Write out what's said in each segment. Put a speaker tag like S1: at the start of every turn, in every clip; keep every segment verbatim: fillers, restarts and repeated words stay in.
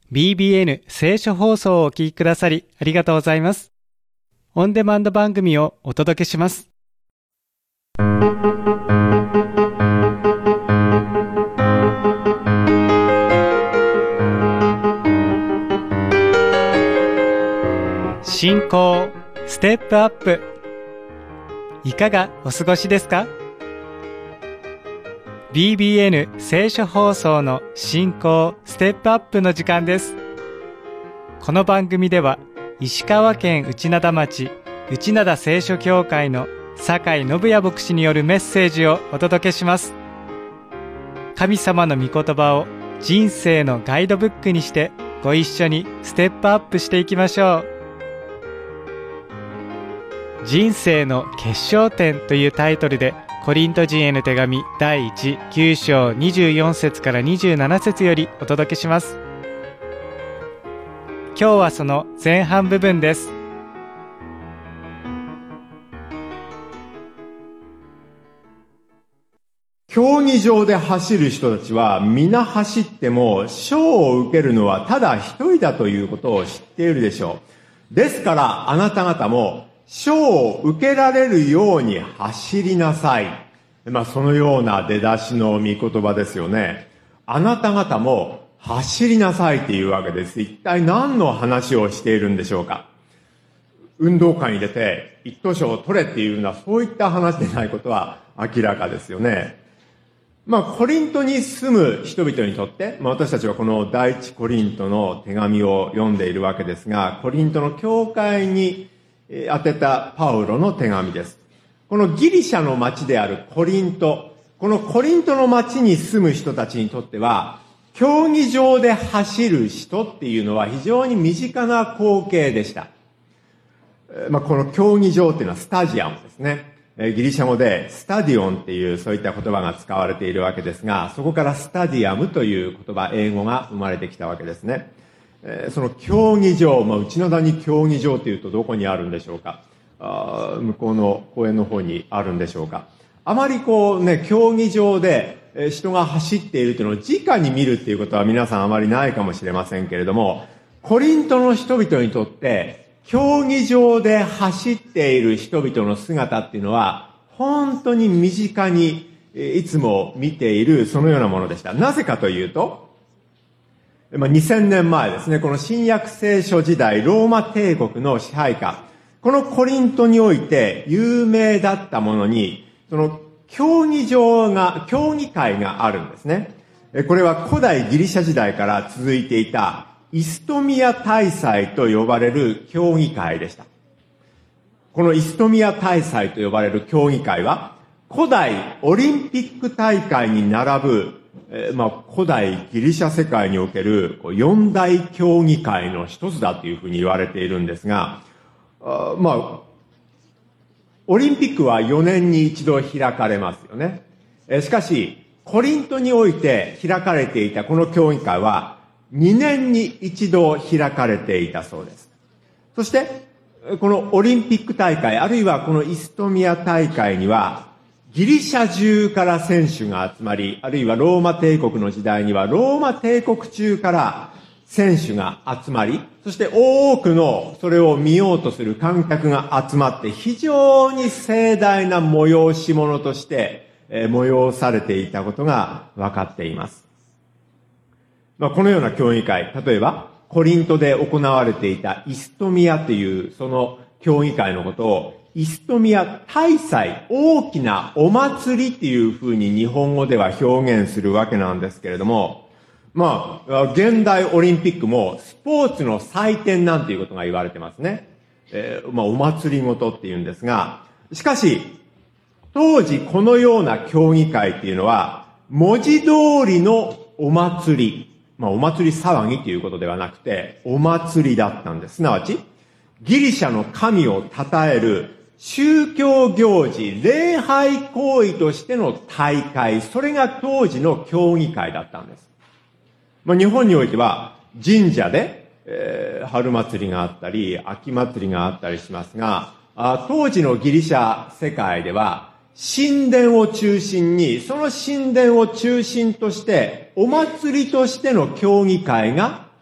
S1: ビービーエヌ 聖書放送をお聞きくださりありがとうございます。オンデマンド番組をお届けします。信仰ステップアップ。いかがお過ごしですか？ ビービーエヌ 聖書放送の信仰ステップアップの時間です。この番組では石川県内灘町内灘聖書教会の酒井信也牧師によるメッセージをお届けします。神様の御言葉を人生のガイドブックにしてご一緒にステップアップしていきましょう。人生の決勝点というタイトルでコリント人への手紙だいいち、きゅう章にじゅうよん節からにじゅうなな節よりお届けします。今日はその前半部分です。
S2: 競技場で走る人たちは皆走っても賞を受けるのはただ一人だということを知っているでしょう。ですからあなた方も賞を受けられるように走りなさい。まあそのような出だしの御言葉ですよね。あなた方も走りなさいっていうわけです。一体何の話をしているんでしょうか。運動会に出て一等賞を取れっていうようなそういった話でないことは明らかですよね。まあコリントに住む人々にとって、まあ私たちはこの第一コリントの手紙を読んでいるわけですが、コリントの教会に当てたパウロの手紙です。このギリシャの町であるコリント、このコリントの町に住む人たちにとっては、競技場で走る人っていうのは非常に身近な光景でした。まあ、この競技場っていうのはスタジアムですね。ギリシャ語でスタディオンっていうそういった言葉が使われているわけですが、そこからスタディアムという言葉、英語が生まれてきたわけですね。その競技場、まあ、内灘に競技場というとどこにあるんでしょうか。あ向こうの公園の方にあるんでしょうか。あまりこうね、競技場で人が走っているというのを直に見るっていうことは皆さんあまりないかもしれませんけれども、コリントの人々にとって競技場で走っている人々の姿っていうのは本当に身近にいつも見ているそのようなものでした。なぜかというと、まあ、にせんねんまえですね、この新約聖書時代、ローマ帝国の支配下、このコリントにおいて有名だったものに、その競技場が、競技会があるんですね。これは古代ギリシャ時代から続いていたイストミア大祭と呼ばれる競技会でした。このイストミア大祭と呼ばれる競技会は、古代オリンピック大会に並ぶえー、まあ、古代ギリシャ世界における四大競技会の一つだというふうに言われているんですが、あまあ、オリンピックはよねんに一度開かれますよね。えー、しかし、コリントにおいて開かれていたこの競技会はにねんに一度開かれていたそうです。そして、このオリンピック大会、あるいはこのイストミア大会には、ギリシャ中から選手が集まり、あるいはローマ帝国の時代にはローマ帝国中から選手が集まり、そして多くのそれを見ようとする観客が集まって非常に盛大な催し物として催されていたことが分かっています。まあ、このような競技会、例えばコリントで行われていたイストミアというその競技会のことをイストミア大祭、大きなお祭りっていうふうに日本語では表現するわけなんですけれども、まあ、現代オリンピックもスポーツの祭典なんていうことが言われてますね。えー、まあ、お祭りごとっていうんですが、しかし、当時このような競技会っていうのは、文字通りのお祭り、まあ、お祭り騒ぎっていうことではなくて、お祭りだったんです。すなわち、ギリシャの神を称える宗教行事、礼拝行為としての大会、それが当時の競技会だったんです。まあ、日本においては神社で、えー、春祭りがあったり、秋祭りがあったりしますが、あ当時のギリシャ世界では神殿を中心に、その神殿を中心としてお祭りとしての競技会が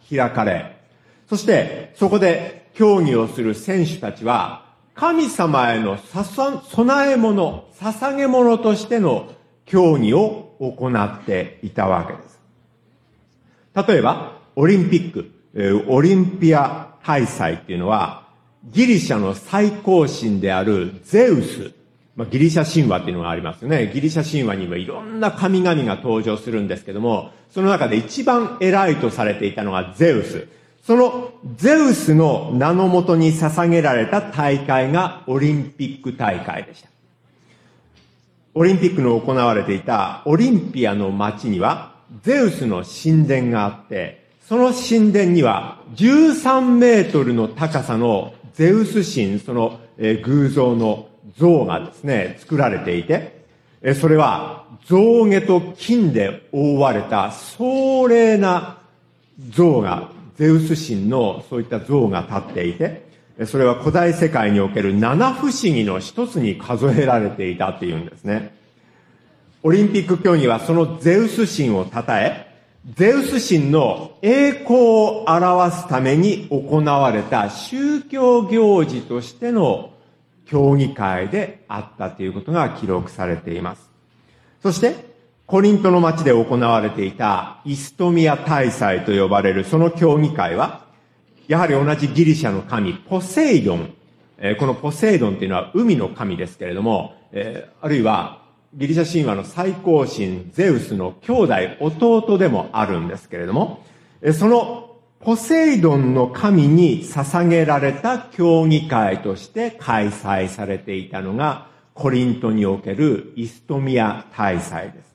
S2: 開かれ、そしてそこで競技をする選手たちは、神様への供え物、捧げ物としての競技を行っていたわけです。例えば、オリンピック、オリンピア大祭っていうのは、ギリシャの最高神であるゼウス、まあ、ギリシャ神話っていうのがありますよね。ギリシャ神話にもいろんな神々が登場するんですけども、その中で一番偉いとされていたのがゼウス。そのゼウスの名のもとに捧げられた大会がオリンピック大会でした。オリンピックの行われていたオリンピアの町にはゼウスの神殿があって、その神殿にはじゅうさんメートルの高さのゼウス神、その偶像の像がですね、作られていて、それは象牙と金で覆われた壮麗な像が、ゼウス神のそういった像が立っていて、それは古代世界における七不思議の一つに数えられていたっていうんですね。オリンピック競技はそのゼウス神を称え、ゼウス神の栄光を表すために行われた宗教行事としての競技会であったということが記録されています。そして、コリントの町で行われていたイストミア大祭と呼ばれるその競技会は、やはり同じギリシャの神、ポセイドン。このポセイドンっていうのは海の神ですけれども、あるいはギリシャ神話の最高神ゼウスの兄弟、弟でもあるんですけれども、そのポセイドンの神に捧げられた競技会として開催されていたのが、コリントにおけるイストミア大祭です。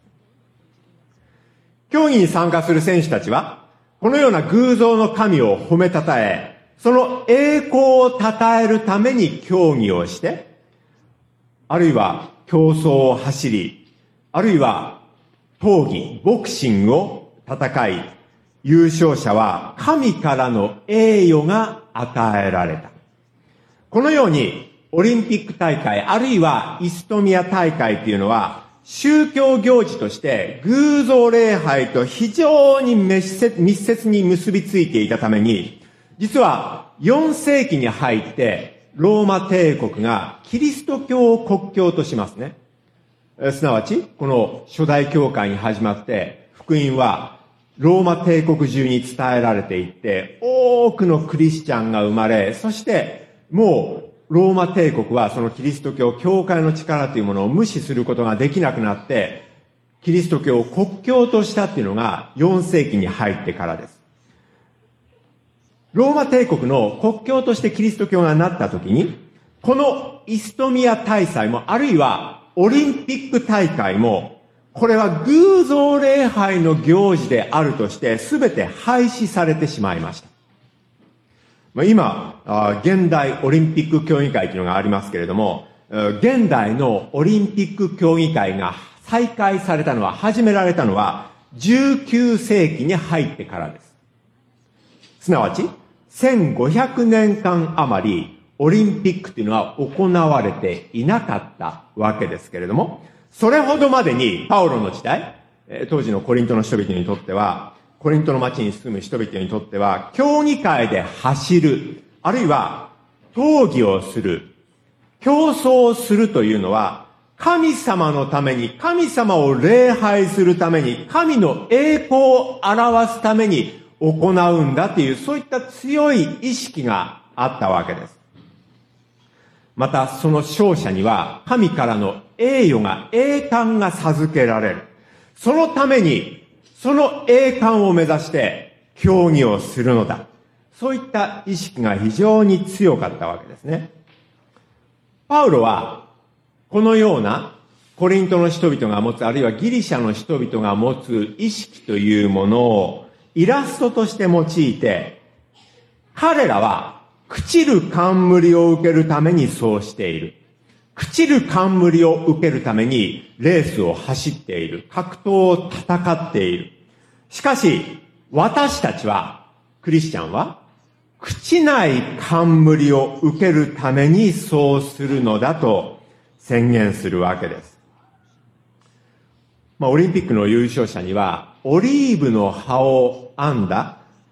S2: 競技に参加する選手たちは、このような偶像の神を褒めたたえ、その栄光を称えるために競技をして、あるいは競争を走り、あるいは闘技、ボクシングを戦い、優勝者は神からの栄誉が与えられた。このようにオリンピック大会、あるいはイストミア大会というのは、宗教行事として偶像礼拝と非常に密接に結びついていたために、実はよん世紀に入ってローマ帝国がキリスト教を国教としますね。すなわち、この初代教会に始まって福音はローマ帝国中に伝えられていって、多くのクリスチャンが生まれ、そしてもうローマ帝国はそのキリスト教、教会の力というものを無視することができなくなって、キリスト教を国教としたっていうのがよん世紀に入ってからです。ローマ帝国の国教としてキリスト教がなったときに、このイストミア大祭も、あるいはオリンピック大会も、これは偶像礼拝の行事であるとして全て廃止されてしまいました。今、現代オリンピック競技会というのがありますけれども、現代のオリンピック競技会が再開されたのは、始められたのはじゅうきゅう世紀に入ってからです。すなわち、せんごひゃくねんかん余りオリンピックというのは行われていなかったわけですけれども、それほどまでにパウロの時代、当時のコリントの人々にとっては、コリントの町に住む人々にとっては、競技会で走る、あるいは闘技をする、競争するというのは、神様のために、神様を礼拝するために、神の栄光を表すために行うんだという、そういった強い意識があったわけです。また、その勝者には、神からの栄誉が、栄冠が授けられる。そのために、その栄冠を目指して競技をするのだ。そういった意識が非常に強かったわけですね。パウロは、このようなコリントの人々が持つ、あるいはギリシャの人々が持つ意識というものをイラストとして用いて、彼らは朽ちる冠を受けるためにそうしている。朽ちる冠を受けるためにレースを走っている。格闘を戦っている。しかし、私たちは、クリスチャンは、朽ちない冠を受けるためにそうするのだと宣言するわけです。まあ、オリンピックの優勝者には、オリーブの葉を編んだ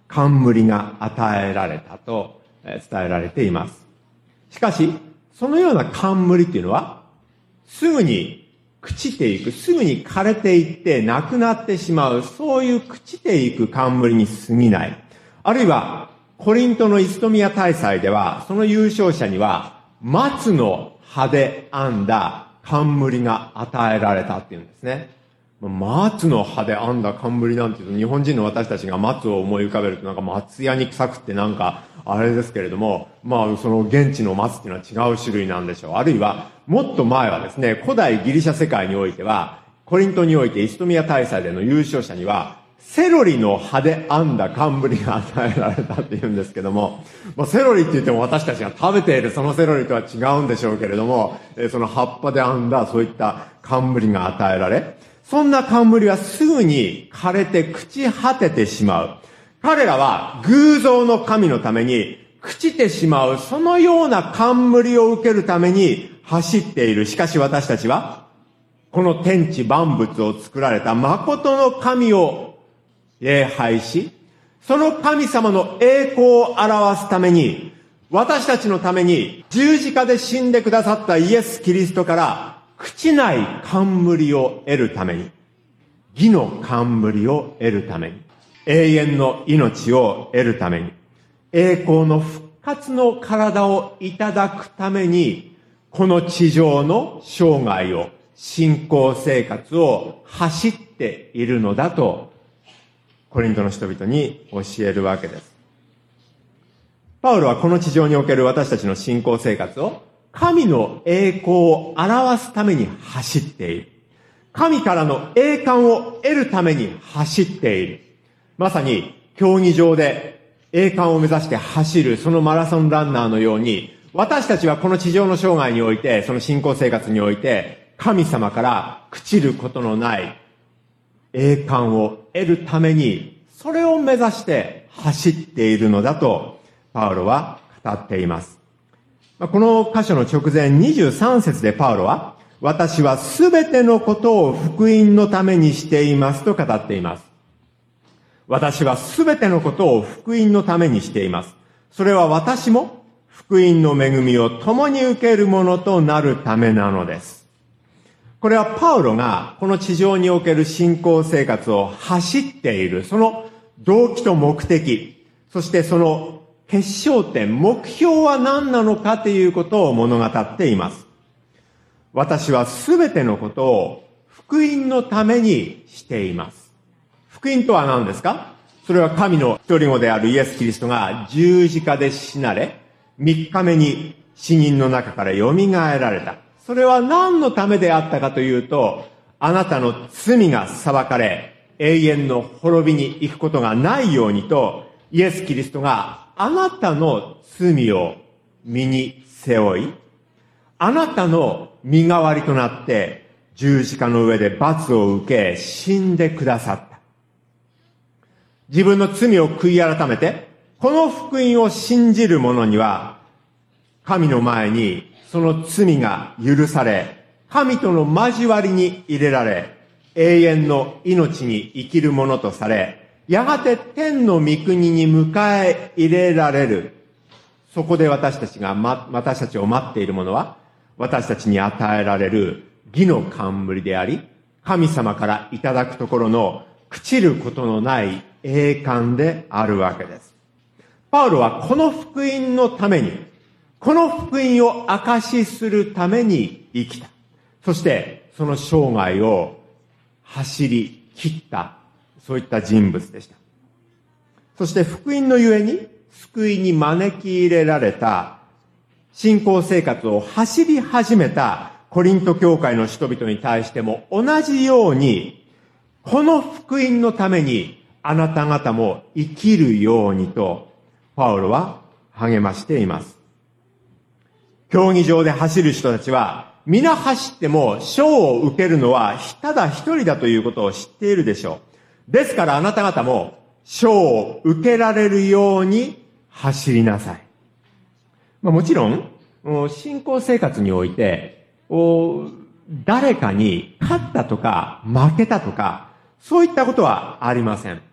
S2: 冠が与えられたと伝えられています。しかし、そのような冠っていうのは、すぐに朽ちていく、すぐに枯れていってなくなってしまう、そういう朽ちていく冠に過ぎない。あるいは、コリントのイストミア大祭では、その優勝者には、松の葉で編んだ冠が与えられたっていうんですね。松の葉で編んだ冠なんていうと、日本人の私たちが松を思い浮かべるとなんか松屋に臭くってなんかあれですけれども、まあその現地の松っていうのは違う種類なんでしょう。あるいはもっと前はですね、古代ギリシャ世界においては、コリントにおいてイストミア大祭での優勝者には、セロリの葉で編んだ冠が与えられたっていうんですけども、まあ、セロリって言っても私たちが食べているそのセロリとは違うんでしょうけれども、えー、その葉っぱで編んだそういった冠が与えられ、そんな冠はすぐに枯れて朽ち果ててしまう。彼らは偶像の神のために朽ちてしまう、そのような冠を受けるために走っている。しかし私たちは、この天地万物を作られた誠の神を礼拝し、その神様の栄光を表すために、私たちのために十字架で死んでくださったイエス・キリストから朽ちない冠を得るために、義の冠を得るために、永遠の命を得るために、栄光の復活の体をいただくために、この地上の生涯を、信仰生活を走っているのだと、コリントの人々に教えるわけです。パウロはこの地上における私たちの信仰生活を神の栄光を表すために走っている。神からの栄冠を得るために走っている。まさに競技場で栄冠を目指して走るそのマラソンランナーのように、私たちはこの地上の生涯において、その信仰生活において、神様から朽ちることのない栄冠を得るために、それを目指して走っているのだと、パウロは語っています。この箇所の直前にじゅうさん節でパウロは、私はすべてのことを福音のためにしていますと語っています。私はすべてのことを福音のためにしています。それは私も福音の恵みを共に受けるものとなるためなのです。これはパウロがこの地上における信仰生活を走っている、その動機と目的、そしてその決勝点、目標は何なのかということを物語っています。私はすべてのことを福音のためにしています。福音とは何ですか？それは神の一人子であるイエス・キリストが十字架で死なれ、三日目に死人の中から蘇られた。それは何のためであったかというと、あなたの罪が裁かれ、永遠の滅びに行くことがないようにと、イエス・キリストがあなたの罪を身に背負い、あなたの身代わりとなって十字架の上で罰を受け死んでくださった。自分の罪を悔い改めて、この福音を信じる者には、神の前にその罪が許され、神との交わりに入れられ、永遠の命に生きるものとされ、やがて天の御国に迎え入れられる。そこで私たちが、ま、私たちを待っているものは、私たちに与えられる義の冠であり、神様からいただくところの朽ちることのない栄冠であるわけです。パウロはこの福音のために、この福音を証しするために生きた。そしてその生涯を走り切った、そういった人物でした。そして福音のゆえに救いに招き入れられた、信仰生活を走り始めたコリント教会の人々に対しても同じように、この福音のためにあなた方も生きるようにとパウロは励ましています。競技場で走る人たちは皆走っても賞を受けるのはただ一人だということを知っているでしょう。ですからあなた方も賞を受けられるように走りなさい。まあ、もちろん信仰生活において誰かに勝ったとか負けたとかそういったことはありません。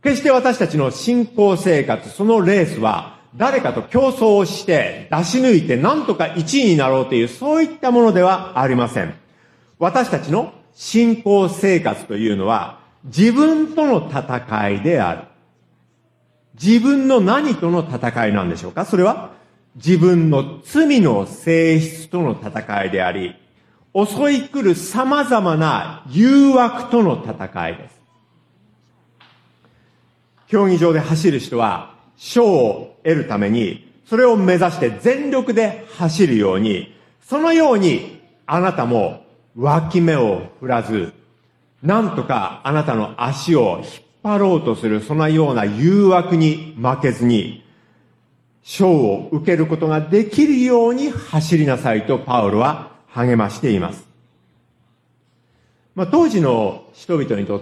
S2: 決して私たちの信仰生活、そのレースは誰かと競争をして出し抜いて何とかいちいになろうという、そういったものではありません。私たちの信仰生活というのは自分との戦いである。自分の何との戦いなんでしょうか？それは自分の罪の性質との戦いであり、襲い来る様々な誘惑との戦いです。競技場で走る人は賞を得るために、それを目指して全力で走るように、そのようにあなたも脇目を振らず、なんとかあなたの足を引っ張ろうとする、そのような誘惑に負けずに、賞を受けることができるように走りなさいとパウロは励ましています。まあ、当時の人々にとって、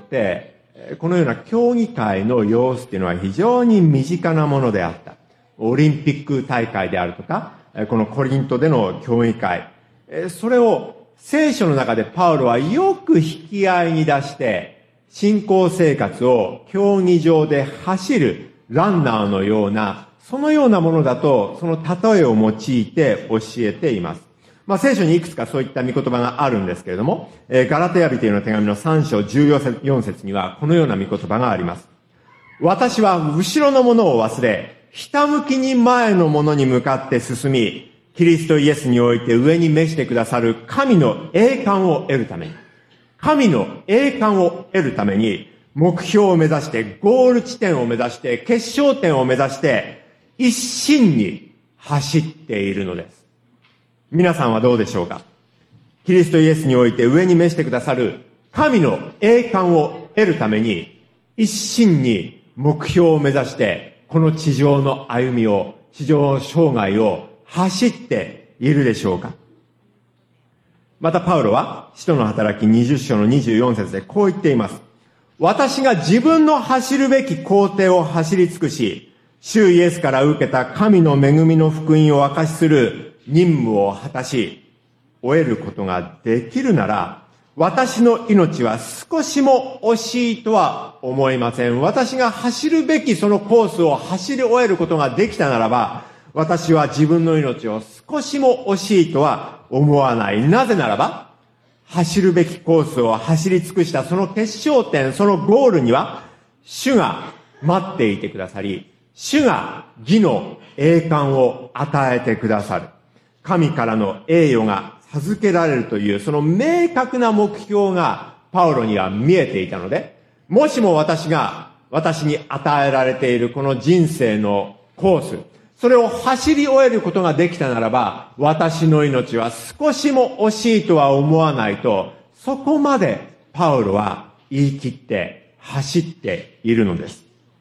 S2: このような競技会の様子っていうのは非常に身近なものであった。オリンピック大会であるとか、このコリントでの競技会、それを聖書の中でパウロはよく引き合いに出して、信仰生活を競技場で走るランナーのような、そのようなものだと、その例えを用いて教えています。まあ、聖書にいくつかそういった御言葉があるんですけれども、えー、ガラテヤ人への手紙のさん章じゅうよん節にはこのような御言葉があります。私は後ろのものを忘れ、ひたむきに前のものに向かって進み、キリストイエスにおいて上に召してくださる神の栄冠を得るために、神の栄冠を得るために、目標を目指して、ゴール地点を目指して、決勝点を目指して、一心に走っているのです。皆さんはどうでしょうか？キリストイエスにおいて上に召してくださる神の栄冠を得るために、一心に目標を目指して、この地上の歩みを、地上の生涯を走っているでしょうか？またパウロは、使徒の働きにじゅう章のにじゅうよん節でこう言っています。私が自分の走るべき工程を走り尽くし、主イエスから受けた神の恵みの福音を証しする任務を果たし、終えることができるなら、私の命は少しも惜しいとは思いません。私が走るべきそのコースを走り終えることができたならば、私は自分の命を少しも惜しいとは思わない。なぜならば、走るべきコースを走り尽くしたその決勝点、そのゴールには、主が待っていてくださり、主が義の栄冠を与えてくださる。神からの栄誉が授けられるという、その明確な目標がパウロには見えていたので、もしも私が、私に与えられているこの人生のコース、それを走り終えることができたならば、私の命は少しも惜しいとは思わないと、そこまでパウロは言い切って走っているのです。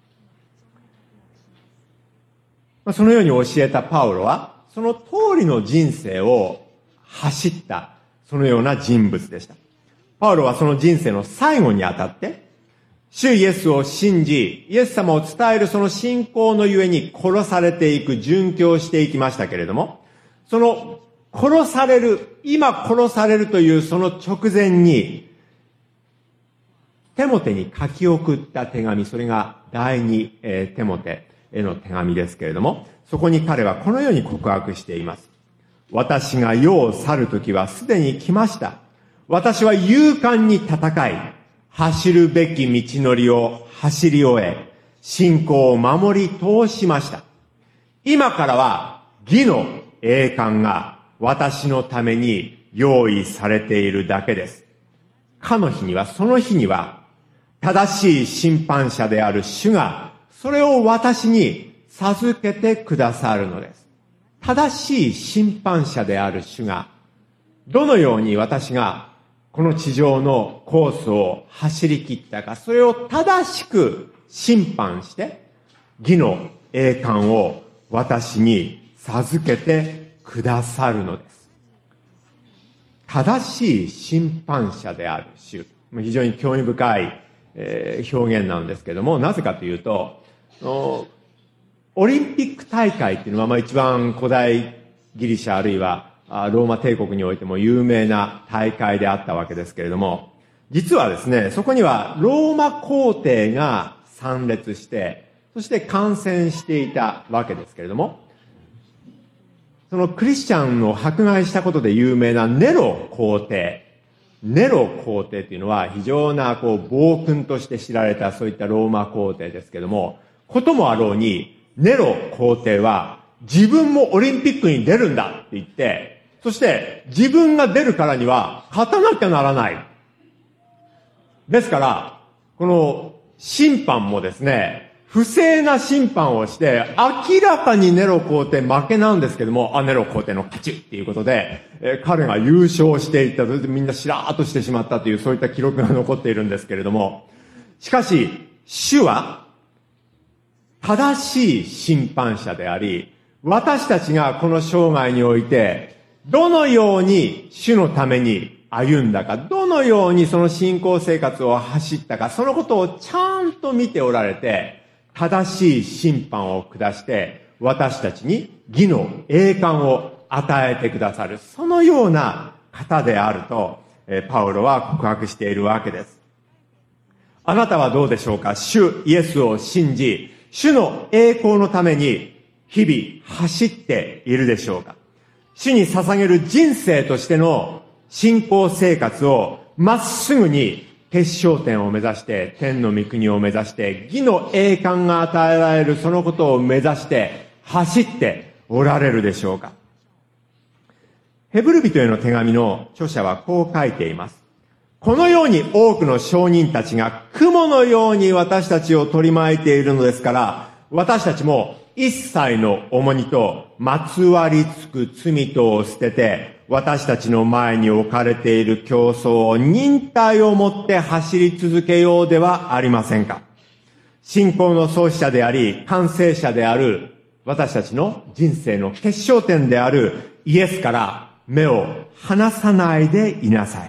S2: そのように教えたパウロは、その通りの人生を走った、そのような人物でした。パウロはその人生の最後にあたって、主イエスを信じ、イエス様を伝えるその信仰のゆえに殺されていく、殉教していきましたけれども、その殺される、今殺されるというその直前に、テモテに書き送った手紙、それが第二、えー、テモテへの手紙ですけれども、そこに彼はこのように告白しています。私が世を去るときはすでに来ました。私は勇敢に戦い、走るべき道のりを走り終え、信仰を守り通しました。今からは義の栄冠が私のために用意されているだけです。かの日には、その日には、正しい審判者である主が、それを私に授けてくださるのです。正しい審判者である主が、どのように私がこの地上のコースを走り切ったか、それを正しく審判して、義の栄冠を私に授けてくださるのです。正しい審判者である主。非常に興味深い、えー、表現なんですけども、なぜかというと、オリンピック大会っていうのは、まあ一番古代ギリシャあるいはローマ帝国においても有名な大会であったわけですけれども、実はですね、そこにはローマ皇帝が参列して、そして観戦していたわけですけれども、そのクリスチャンを迫害したことで有名なネロ皇帝、ネロ皇帝というのは非常なこう暴君として知られたそういったローマ皇帝ですけれども、こともあろうにネロ皇帝は自分もオリンピックに出るんだって言って、そして自分が出るからには勝たなきゃならない。ですから、この審判もですね、不正な審判をして、明らかにネロ皇帝負けなんですけども、あ、ネロ皇帝の勝ちっていうことで、えー、彼が優勝していった、それでみんなしらーっとしてしまったという、そういった記録が残っているんですけれども、しかし、主は、正しい審判者であり、私たちがこの生涯において、どのように主のために歩んだか、どのようにその信仰生活を走ったか、そのことをちゃんと見ておられて、正しい審判を下して、私たちに義の栄冠を与えてくださる、そのような方であると、パウロは告白しているわけです。あなたはどうでしょうか？主イエスを信じ、主の栄光のために日々走っているでしょうか？主に捧げる人生としての信仰生活をまっすぐに決勝点を目指して、天の御国を目指して、義の栄冠が与えられるそのことを目指して走っておられるでしょうか？ヘブル人への手紙の著者はこう書いています。このように多くの証人たちが雲のように私たちを取り巻いているのですから、私たちも一切の重荷とまつわりつく罪とを捨てて、私たちの前に置かれている競争を忍耐をもって走り続けようではありませんか。信仰の創始者であり、完成者である私たちの人生の決勝点であるイエスから目を離さないでいなさい。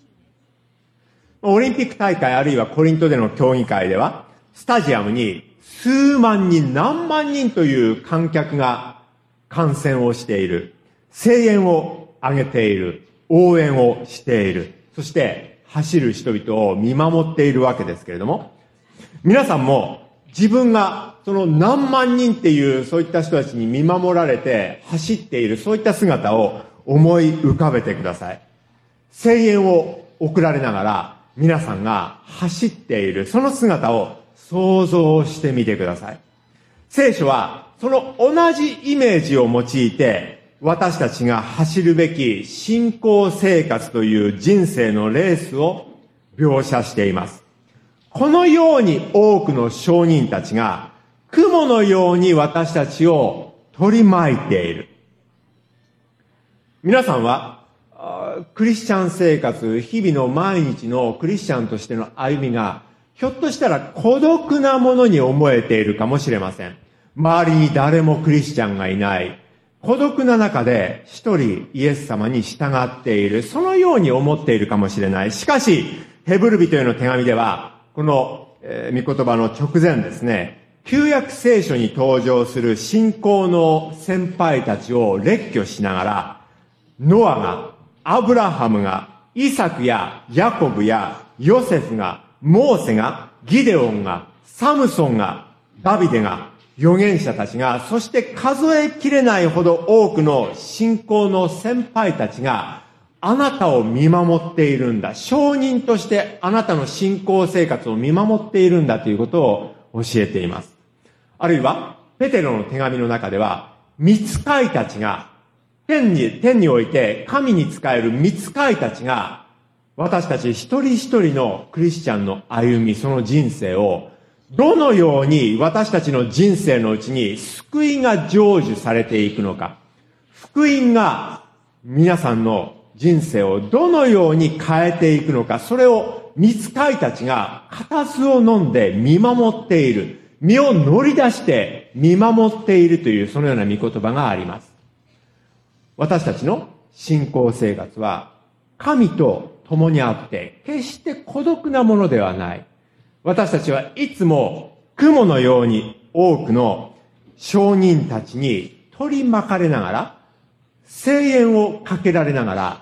S2: オリンピック大会あるいはコリントでの競技会では、スタジアムに数万人、何万人という観客が観戦をしている。声援を上げている。応援をしている。そして走る人々を見守っているわけですけれども、皆さんも自分がその何万人っていうそういった人たちに見守られて走っている、そういった姿を思い浮かべてください。声援を送られながら皆さんが走っている、その姿を想像してみてください。聖書はその同じイメージを用いて、私たちが走るべき信仰生活という人生のレースを描写しています。このように多くの証人たちが雲のように私たちを取り巻いている。皆さんはクリスチャン生活、日々の毎日のクリスチャンとしての歩みがひょっとしたら孤独なものに思えているかもしれません。周りに誰もクリスチャンがいない。孤独な中で一人イエス様に従っている。そのように思っているかもしれない。しかし、ヘブル人への手紙では、この、えー、御言葉の直前ですね、旧約聖書に登場する信仰の先輩たちを列挙しながら、ノアが、アブラハムが、イサクやヤコブやヨセフが、モーセが、ギデオンが、サムソンが、ダビデが、預言者たちが、そして数えきれないほど多くの信仰の先輩たちがあなたを見守っているんだ。証人としてあなたの信仰生活を見守っているんだということを教えています。あるいはペテロの手紙の中では、御使いたちが天に、天において神に仕える御使いたちが私たち一人一人のクリスチャンの歩み、その人生をどのように私たちの人生のうちに救いが成就されていくのか、福音が皆さんの人生をどのように変えていくのか、それを御使いたちが固唾を飲んで見守っている、身を乗り出して見守っているという、そのような御言葉があります。私たちの信仰生活は神と共にあって決して孤独なものではない。私たちはいつも雲のように多くの証人たちに取り巻かれながら、声援をかけられながら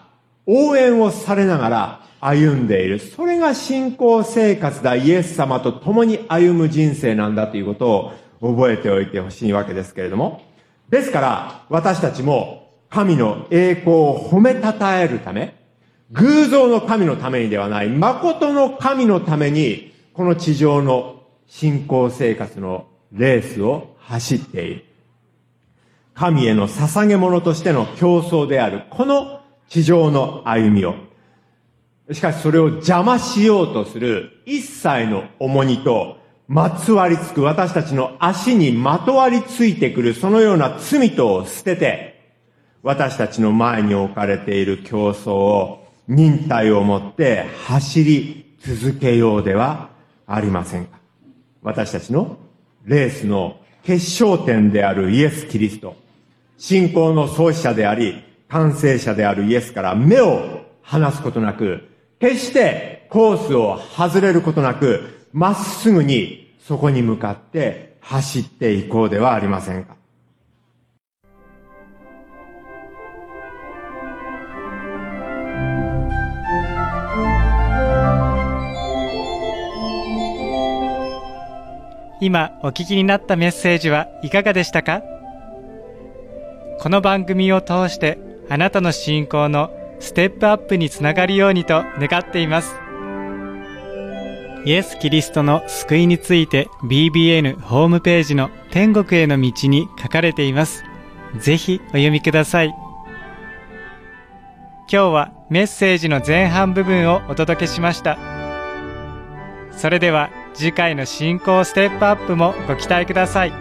S2: 応援をされながら歩んでいる。それが信仰生活だ。イエス様と共に歩む人生なんだということを覚えておいてほしいわけですけれども。ですから、私たちも神の栄光を褒めたたえるため、偶像の神のためにではない、誠の神のために、この地上の信仰生活のレースを走っている。神への捧げ物としての競争である、この地上の歩みを、しかしそれを邪魔しようとする一切の重荷とまつわりつく私たちの足にまとわりついてくるそのような罪とを捨てて、私たちの前に置かれている競争を忍耐をもって走り続けようではありませんか。私たちのレースの決勝点であるイエス・キリスト、信仰の創始者であり完成者であるイエスから目を離すことなく、決してコースを外れることなく、まっすぐにそこに向かって走っていこうではありませんか。
S1: 今お聞きになったメッセージはいかがでしたか？この番組を通してあなたの信仰のステップアップにつながるようにと願っています。イエス・キリストの救いについて ビービーエヌ ホームページの天国への道に書かれています。ぜひお読みください。今日はメッセージの前半部分をお届けしました。それでは次回の信仰ステップアップもご期待ください。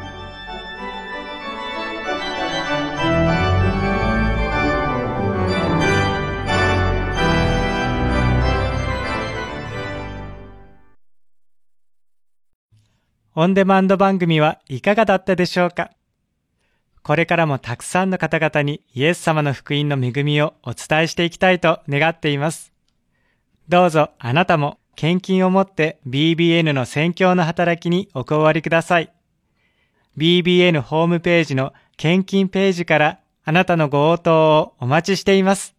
S1: オンデマンド番組はいかがだったでしょうか？これからもたくさんの方々にイエス様の福音の恵みをお伝えしていきたいと願っています。どうぞあなたも献金を持って ビービーエヌ の宣教の働きにお加わりください。ビービーエヌ ホームページの献金ページからあなたのご応答をお待ちしています。